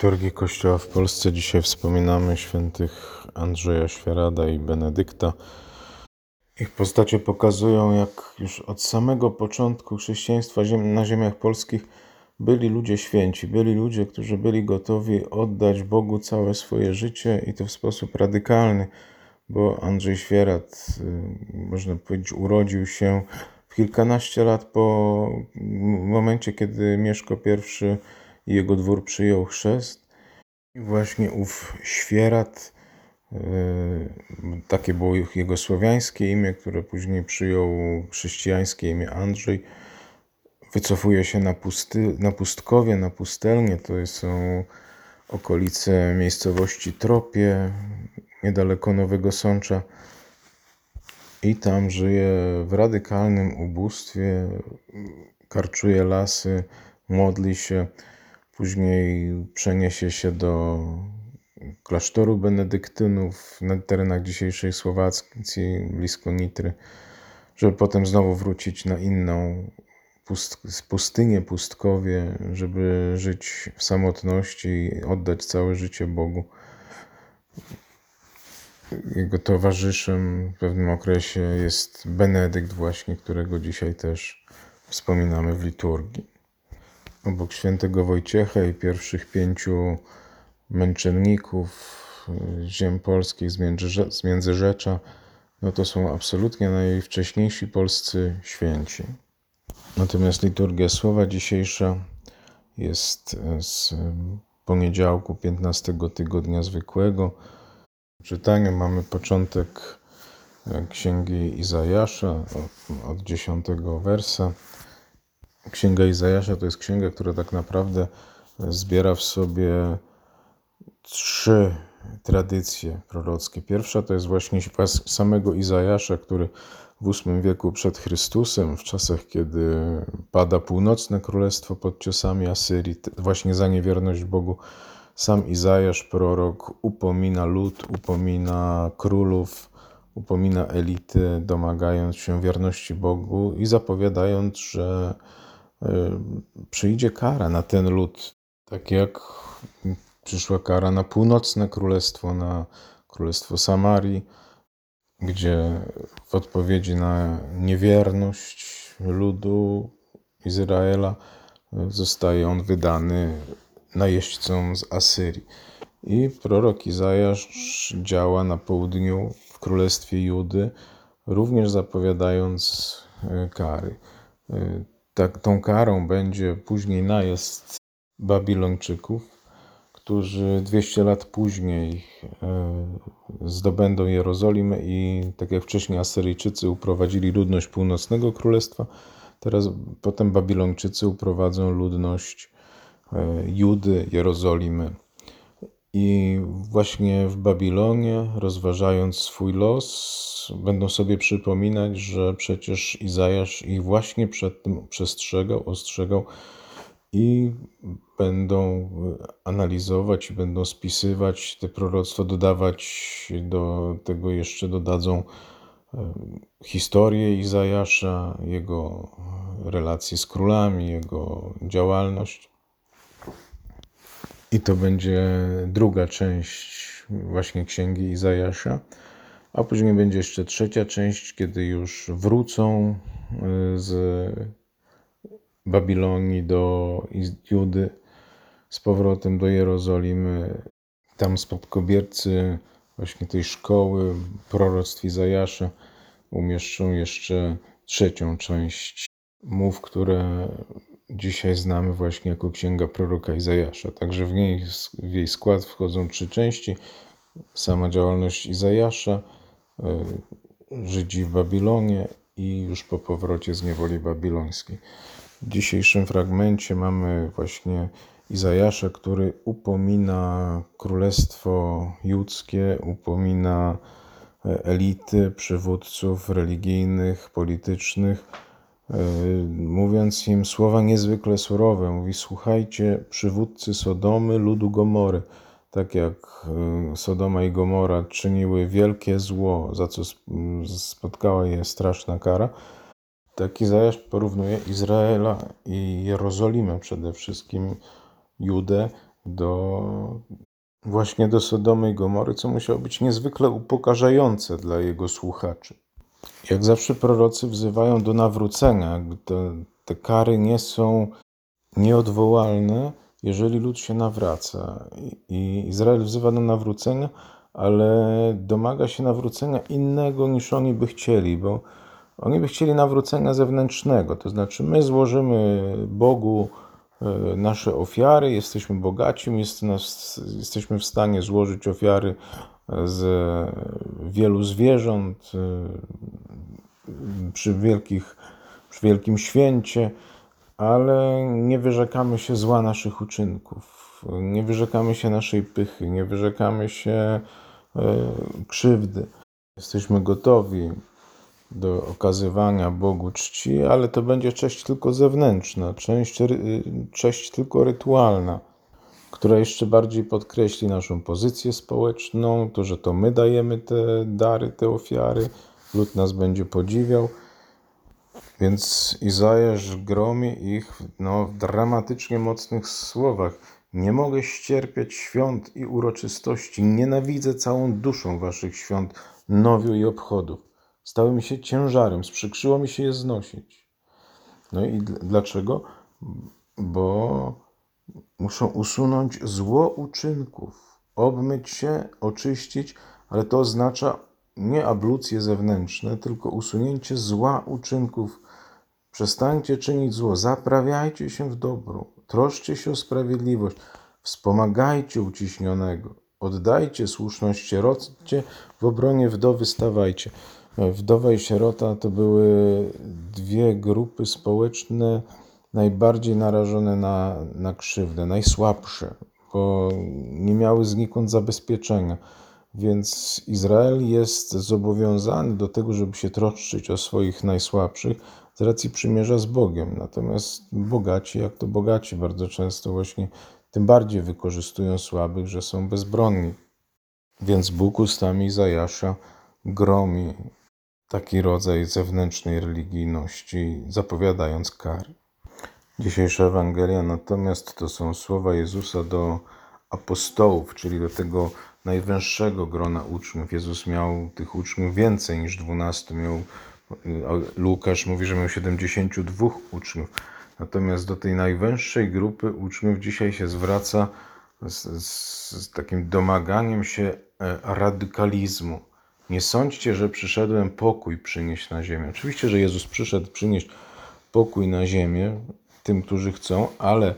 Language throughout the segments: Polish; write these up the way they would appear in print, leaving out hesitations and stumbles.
Liturgii Kościoła w Polsce dzisiaj wspominamy świętych Andrzeja Świerada i Benedykta. Ich postacie pokazują, jak już od samego początku chrześcijaństwa na ziemiach polskich byli ludzie święci, byli ludzie, którzy byli gotowi oddać Bogu całe swoje życie i to w sposób radykalny, bo Andrzej Świerad, można powiedzieć, urodził się w kilkanaście lat po momencie, kiedy Mieszko I i jego dwór przyjął chrzest. I właśnie ów Świerad, takie było jego słowiańskie imię, które później przyjął chrześcijańskie imię Andrzej, wycofuje się na Pustkowie, na pustelnię. To są okolice miejscowości Tropie, niedaleko Nowego Sącza. I tam żyje w radykalnym ubóstwie, karczuje lasy, modli się. Później przeniesie się do klasztoru benedyktynów na terenach dzisiejszej Słowacji, blisko Nitry, żeby potem znowu wrócić na inną pustynię, Pustkowie, żeby żyć w samotności i oddać całe życie Bogu. Jego towarzyszem w pewnym okresie jest Benedykt właśnie, którego dzisiaj też wspominamy w liturgii. Obok świętego Wojciecha i pierwszych 5 męczenników ziem polskich z Międzyrzecza, to są absolutnie najwcześniejsi polscy święci. Natomiast liturgia słowa dzisiejsza jest z poniedziałku 15 tygodnia zwykłego. W czytaniu mamy początek Księgi Izajasza od 10 wersa. Księga Izajasza to jest księga, która tak naprawdę zbiera w sobie 3 tradycje prorockie. Pierwsza to jest właśnie samego Izajasza, który w VIII wieku przed Chrystusem, w czasach, kiedy pada północne królestwo pod ciosami Asyrii, właśnie za niewierność Bogu, sam Izajasz, prorok, upomina lud, upomina królów, upomina elity, domagając się wierności Bogu i zapowiadając, że przyjdzie kara na ten lud, tak jak przyszła kara na północne królestwo, na królestwo Samarii, gdzie w odpowiedzi na niewierność ludu Izraela zostaje on wydany najeźdźcom z Asyrii. I prorok Izajasz działa na południu w królestwie Judy, również zapowiadając kary. Tą karą będzie później najazd Babilończyków, którzy 200 lat później zdobędą Jerozolimę i tak jak wcześniej Asyryjczycy uprowadzili ludność północnego królestwa, potem Babilończycy uprowadzą ludność Judy, Jerozolimy. I właśnie w Babilonie, rozważając swój los, będą sobie przypominać, że przecież Izajasz ich właśnie przed tym ostrzegał i będą analizować i będą spisywać te proroctwo, dodawać do tego jeszcze dodadzą historię Izajasza, jego relacje z królami, jego działalność. I to będzie druga część właśnie Księgi Izajasza, a później będzie jeszcze trzecia część, kiedy już wrócą z Babilonii do Judy z powrotem do Jerozolimy. Tam spadkobiercy właśnie tej szkoły proroctw Izajasza umieszczą jeszcze trzecią część mów, które dzisiaj znamy właśnie jako Księga proroka Izajasza. Także w jej skład wchodzą 3 części. Sama działalność Izajasza, Żydzi w Babilonie i już po powrocie z niewoli babilońskiej. W dzisiejszym fragmencie mamy właśnie Izajasza, który upomina królestwo judzkie, upomina elity, przywódców religijnych, politycznych, mówiąc im słowa niezwykle surowe. Mówi: słuchajcie, przywódcy Sodomy, ludu Gomory. Tak jak Sodoma i Gomora czyniły wielkie zło, za co spotkała je straszna kara, tak Izajasz porównuje Izraela i Jerozolimę, przede wszystkim Judę, właśnie do Sodomy i Gomory, co musiało być niezwykle upokarzające dla jego słuchaczy. Jak zawsze prorocy wzywają do nawrócenia, jakby te kary nie są nieodwołalne, jeżeli lud się nawraca. I Izrael wzywa do nawrócenia, ale domaga się nawrócenia innego niż oni by chcieli, bo oni by chcieli nawrócenia zewnętrznego, to znaczy my złożymy Bogu nasze ofiary, jesteśmy bogaci, jesteśmy w stanie złożyć ofiary z wielu zwierząt przy wielkim święcie, ale nie wyrzekamy się zła naszych uczynków, nie wyrzekamy się naszej pychy, nie wyrzekamy się krzywdy. Jesteśmy gotowi do okazywania Bogu czci, ale to będzie cześć tylko zewnętrzna, cześć tylko rytualna, która jeszcze bardziej podkreśli naszą pozycję społeczną, to, że to my dajemy te dary, te ofiary, lud nas będzie podziwiał. Więc Izajasz gromi ich w dramatycznie mocnych słowach. Nie mogę ścierpieć świąt i uroczystości. Nienawidzę całą duszą waszych świąt, nowiu i obchodów. Stały mi się ciężarem, sprzykrzyło mi się je znosić. No i dlaczego? Bo muszą usunąć zło uczynków, obmyć się, oczyścić, ale to oznacza nie ablucje zewnętrzne, tylko usunięcie zła uczynków. Przestańcie czynić zło, zaprawiajcie się w dobro, troszcie się o sprawiedliwość, wspomagajcie uciśnionego, oddajcie słuszność sierocie, w obronie wdowy stawajcie. Wdowa i sierota to były dwie grupy społeczne najbardziej narażone na krzywdę, najsłabsze, bo nie miały znikąd zabezpieczenia. Więc Izrael jest zobowiązany do tego, żeby się troszczyć o swoich najsłabszych z racji przymierza z Bogiem. Natomiast bogaci, jak to bogaci, bardzo często właśnie tym bardziej wykorzystują słabych, że są bezbronni. Więc Bóg ustami Izajasza gromi taki rodzaj zewnętrznej religijności, zapowiadając kary. Dzisiejsza Ewangelia natomiast to są słowa Jezusa do apostołów, czyli do tego najwęższego grona uczniów. Jezus miał tych uczniów więcej niż 12. Łukasz mówi, że miał 72 uczniów. Natomiast do tej najwęższej grupy uczniów dzisiaj się zwraca z takim domaganiem się radykalizmu. Nie sądźcie, że przyszedłem pokój przynieść na ziemię. Oczywiście, że Jezus przyszedł przynieść pokój na ziemię tym, którzy chcą, ale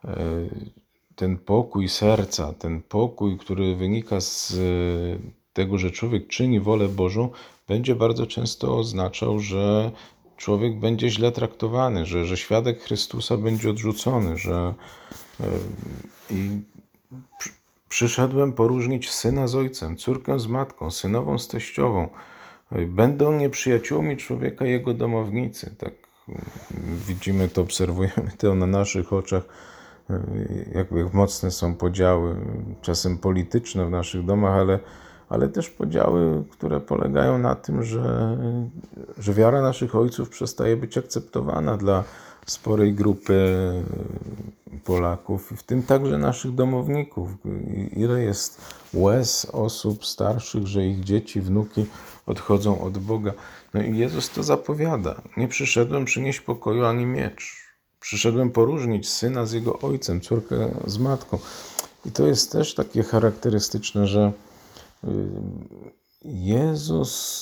ten pokój serca, ten pokój, który wynika z tego, że człowiek czyni wolę Bożą, będzie bardzo często oznaczał, że człowiek będzie źle traktowany, że świadek Chrystusa będzie odrzucony, przyszedłem poróżnić syna z ojcem, córkę z matką, synową z teściową. Będą nieprzyjaciółmi człowieka jego domownicy. Tak widzimy to, obserwujemy to na naszych oczach, jak mocne są podziały, czasem polityczne w naszych domach, ale też podziały, które polegają na tym, że wiara naszych ojców przestaje być akceptowana dla sporej grupy Polaków, w tym także naszych domowników. Ile jest łez osób starszych, że ich dzieci, wnuki odchodzą od Boga. No i Jezus to zapowiada. Nie przyszedłem przynieść pokoju ani miecz. Przyszedłem poróżnić syna z jego ojcem, córkę z matką. I to jest też takie charakterystyczne, że Jezus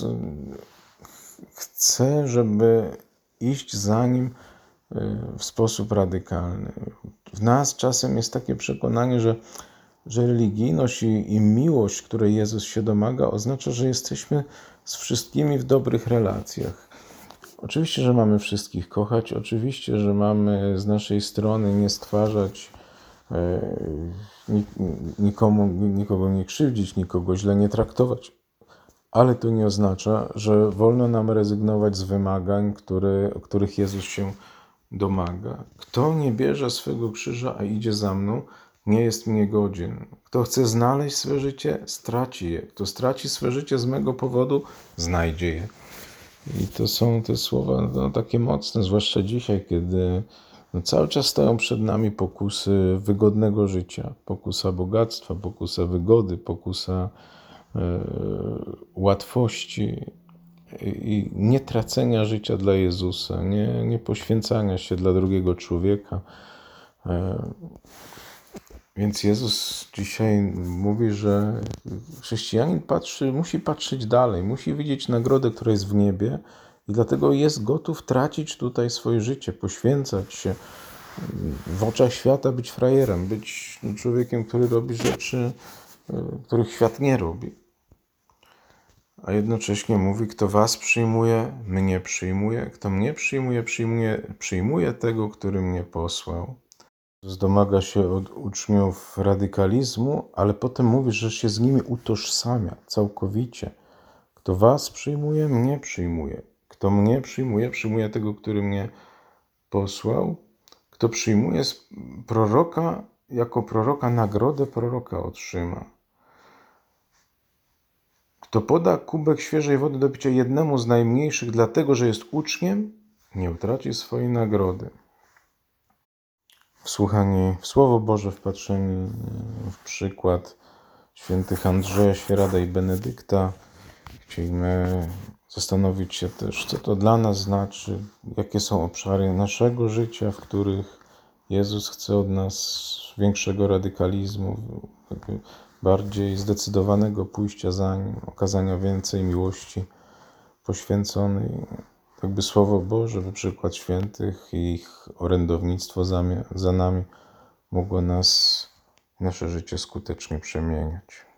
chce, żeby iść za Nim w sposób radykalny. W nas czasem jest takie przekonanie, że religijność i miłość, której Jezus się domaga, oznacza, że jesteśmy z wszystkimi w dobrych relacjach. Oczywiście, że mamy wszystkich kochać, oczywiście, że mamy z naszej strony nie stwarzać, nikogo nie krzywdzić, nikogo źle nie traktować. Ale to nie oznacza, że wolno nam rezygnować z wymagań, których Jezus się domaga. Kto nie bierze swego krzyża, a idzie za mną, nie jest mnie godzien. Kto chce znaleźć swe życie, straci je. Kto straci swe życie z mego powodu, znajdzie je. I to są te słowa takie mocne, zwłaszcza dzisiaj, kiedy No, cały czas stoją przed nami pokusy wygodnego życia, pokusa bogactwa, pokusa wygody, pokusa łatwości i nie tracenia życia dla Jezusa, nie poświęcania się dla drugiego człowieka. Więc Jezus dzisiaj mówi, że chrześcijanin musi patrzeć dalej, musi widzieć nagrodę, która jest w niebie i dlatego jest gotów tracić tutaj swoje życie, poświęcać się, w oczach świata być frajerem, być człowiekiem, który robi rzeczy, których świat nie robi. A jednocześnie mówi, kto was przyjmuje, mnie przyjmuje, kto mnie przyjmuje, przyjmuje tego, który mnie posłał. Domaga się od uczniów radykalizmu, ale potem mówi, że się z nimi utożsamia całkowicie. Kto was przyjmuje, mnie przyjmuje. Kto mnie przyjmuje, przyjmuje tego, który mnie posłał. Kto przyjmuje proroka, jako proroka nagrodę proroka otrzyma. Kto poda kubek świeżej wody do picia jednemu z najmniejszych, dlatego że jest uczniem, nie utraci swojej nagrody. Wsłuchani w Słowo Boże, wpatrzeni w przykład świętych Andrzeja Świerada i Benedykta, chcielibyśmy zastanowić się też, co to dla nas znaczy, jakie są obszary naszego życia, w których Jezus chce od nas większego radykalizmu, bardziej zdecydowanego pójścia za Nim, okazania więcej miłości poświęconej. Tak by Słowo Boże, by przykład świętych i ich orędownictwo za nami mogło nasze życie skutecznie przemieniać.